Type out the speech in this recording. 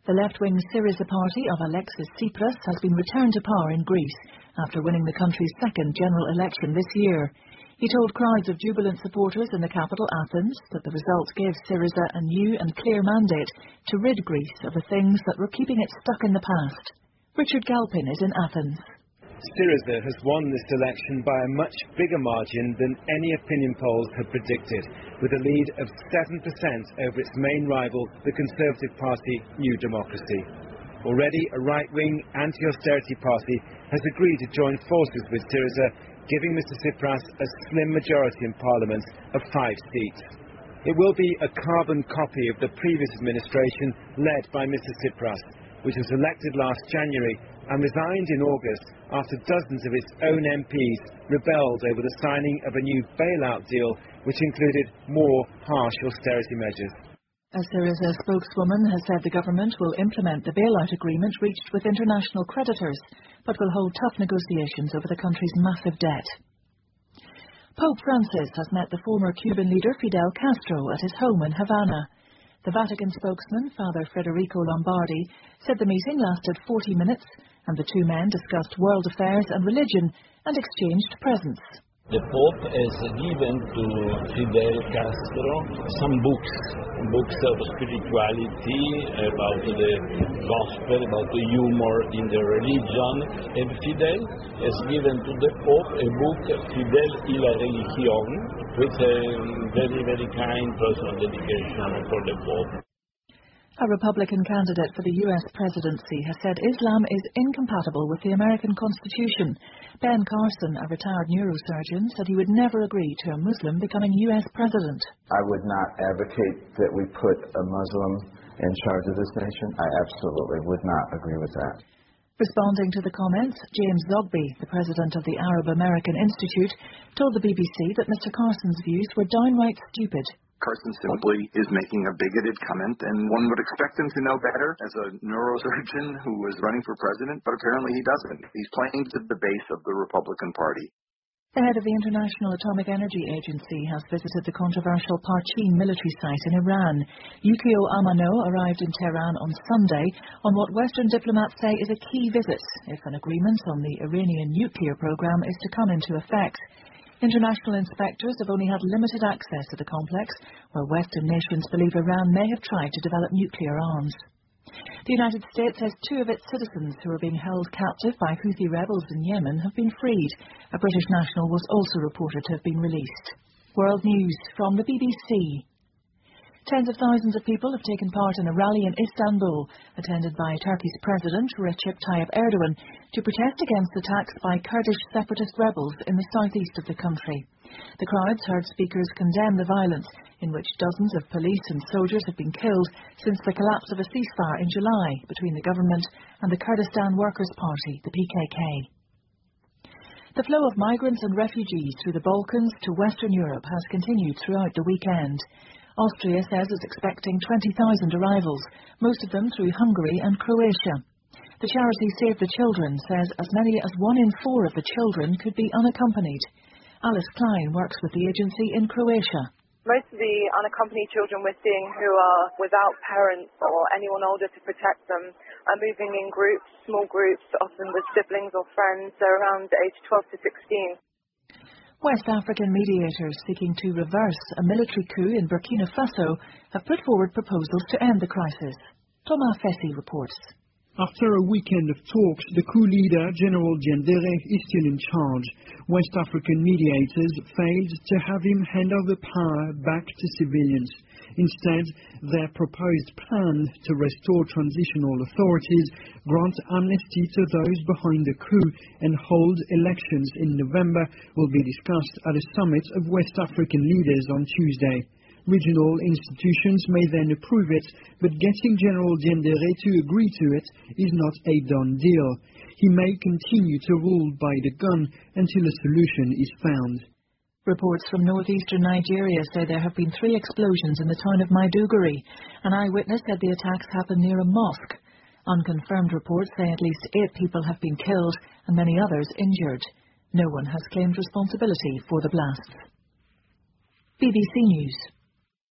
The left-wing Syriza party of Alexis Tsipras has been returned to power in Greece after winning the country's second general election this year. He told crowds of jubilant supporters in the capital, Athens, that the result gave Syriza a new and clear mandate to rid Greece of the things that were keeping it stuck in the past. Richard Galpin is in Athens. Syriza has won this election by a much bigger margin than any opinion polls had predicted, with a lead of 7% over its main rival, the Conservative Party New Democracy. Already, a right-wing anti-austerity party has agreed to join forces with Syriza, giving Mr Tsipras a slim majority in Parliament of 5 seats. It will be a carbon copy of the previous administration led by Mr Tsipras, which was elected last January and resigned in August after dozens of its own MPs rebelled over the signing of a new bailout deal which included more harsh austerity measures. A Syriza spokeswoman has said the government will implement the bailout agreement reached with international creditors, but will hold tough negotiations over the country's massive debt. Pope Francis has met the former Cuban leader Fidel Castro at his home in Havana. The Vatican spokesman, Father Federico Lombardi, said the meeting lasted 40 minutes and the two men discussed world affairs and religion and exchanged presents. The Pope has given to Fidel Castro some books of spirituality, about the gospel, about the humor in the religion, and Fidel has given to the Pope a book, Fidel y la Religión, with a very, very kind personal dedication for the Pope. A Republican candidate for the U.S. presidency has said Islam is incompatible with the American Constitution. Ben Carson, a retired neurosurgeon, said he would never agree to a Muslim becoming U.S. president. I would not advocate that we put a Muslim in charge of this nation. I absolutely would not agree with that. Responding to the comments, James Zogby, the president of the Arab American Institute, told the BBC that Mr. Carson's views were downright stupid. Carson simply is making a bigoted comment, and one would expect him to know better as a neurosurgeon who was running for president, but apparently he doesn't. He's playing to the base of the Republican Party. The head of the International Atomic Energy Agency has visited the controversial Parchin military site in Iran. Yukio Amano arrived in Tehran on Sunday on what Western diplomats say is a key visit if an agreement on the Iranian nuclear program is to come into effect. International inspectors have only had limited access to the complex, where Western nations believe Iran may have tried to develop nuclear arms. The United States says 2 of its citizens who are being held captive by Houthi rebels in Yemen have been freed. A British national was also reported to have been released. World News from the BBC. Tens of thousands of people have taken part in a rally in Istanbul, attended by Turkey's President Recep Tayyip Erdogan, to protest against attacks by Kurdish separatist rebels in the southeast of the country. The crowds heard speakers condemn the violence, in which dozens of police and soldiers have been killed since the collapse of a ceasefire in July between the government and the Kurdistan Workers' Party, the PKK. The flow of migrants and refugees through the Balkans to Western Europe has continued throughout the weekend. Austria says it's expecting 20,000 arrivals, most of them through Hungary and Croatia. The charity Save the Children says as many as 1 in 4 of the children could be unaccompanied. Alice Klein works with the agency in Croatia. Most of the unaccompanied children we're seeing who are without parents or anyone older to protect them are moving in groups, small groups, often with siblings or friends. They're around age 12 to 16. West African mediators seeking to reverse a military coup in Burkina Faso have put forward proposals to end the crisis. Thomas Fessy reports. After a weekend of talks, the coup leader, General Diendéré, is still in charge. West African mediators failed to have him hand over power back to civilians. Instead, their proposed plan to restore transitional authorities, grant amnesty to those behind the coup, and hold elections in November will be discussed at a summit of West African leaders on Tuesday. Regional institutions may then approve it, but getting General Diendéré to agree to it is not a done deal. He may continue to rule by the gun until a solution is found. Reports from northeastern Nigeria say there have been 3 explosions in the town of Maiduguri. An eyewitness said the attacks happened near a mosque. Unconfirmed reports say at least 8 people have been killed and many others injured. No one has claimed responsibility for the blasts. BBC News.